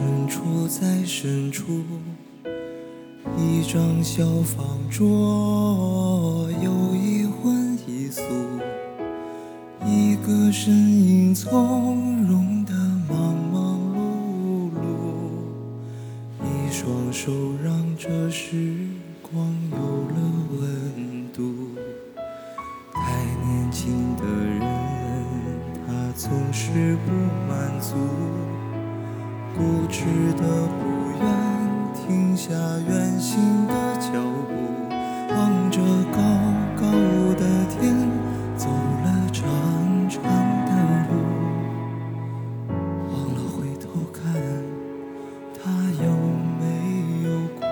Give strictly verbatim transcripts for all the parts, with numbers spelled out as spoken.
身处在深处，一张小方桌，有一荤一素，一个身影从容的忙忙碌碌，一双手让这时光有了温度。太年轻的人，他总是不满足，固执的不愿停下远行的脚步，望着高高的天，走了长长的路，忘了回头看他有没有哭。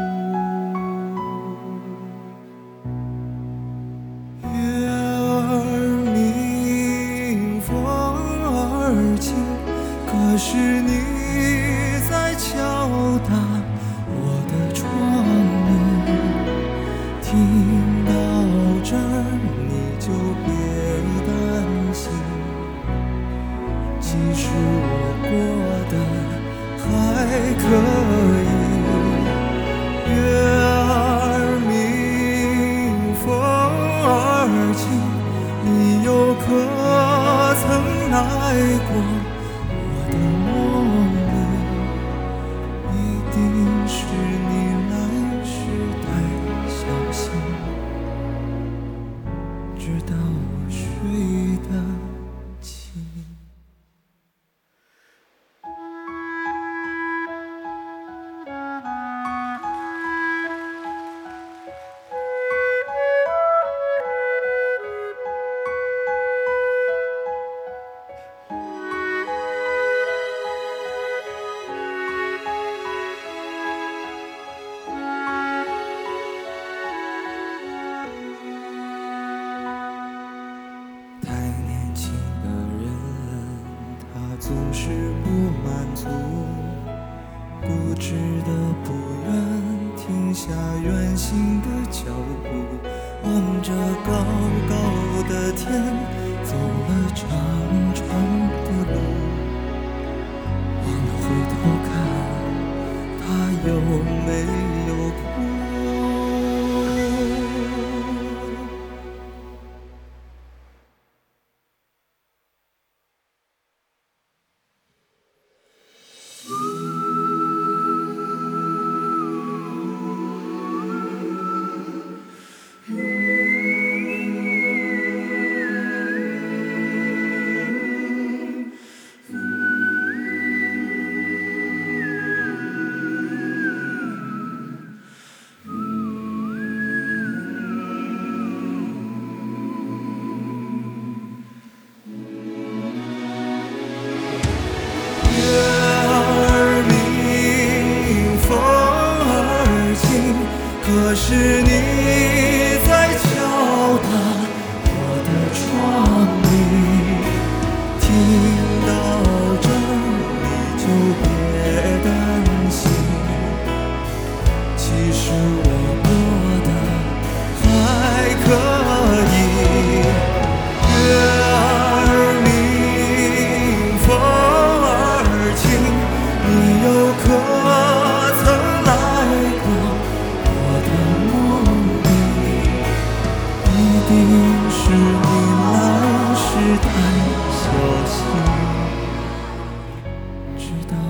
月儿明，风儿轻，可是你在敲打我的窗棂，听到这儿你就别担心，其实我过得还可以。月儿明，风儿轻，你又可曾来过我的梦里？一定是你来时太小心，直到我睡得轻。太年轻的人，他总是不满足，固执的不愿停下远行的脚步，望着高高的天，走了长长的路，忘了回头看他有没有哭。可是你在敲打我的窗棂，听到这儿你就别担心，其实我过得还可以。月儿明，风儿轻，你又可曾来过一定是你来时太小心，直到